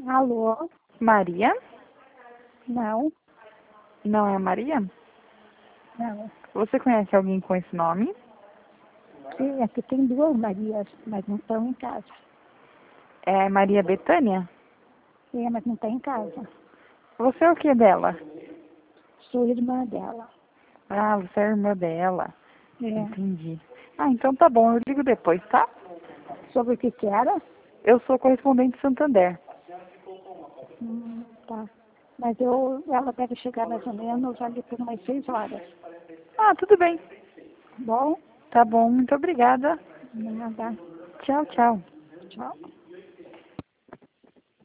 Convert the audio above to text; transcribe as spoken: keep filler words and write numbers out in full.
Alô? Maria? Não, Não é a Maria? não. Você conhece alguém com esse nome? Sim, aqui tem duas Marias, mas não estão em casa. É Maria Bethânia? Sim, mas não está em casa. Você é o que dela? Sou irmã dela. Ah, você é a irmã dela. É. Entendi. Ah, então tá bom, eu ligo depois, tá? Sobre o que que era? Eu sou correspondente de Santander. Hum, tá. Mas eu, ela deve chegar mais ou menos ali por umas seis horas. Ah, tudo bem. Bom? Tá bom, muito obrigada. Nada. Tchau, tchau. Tchau.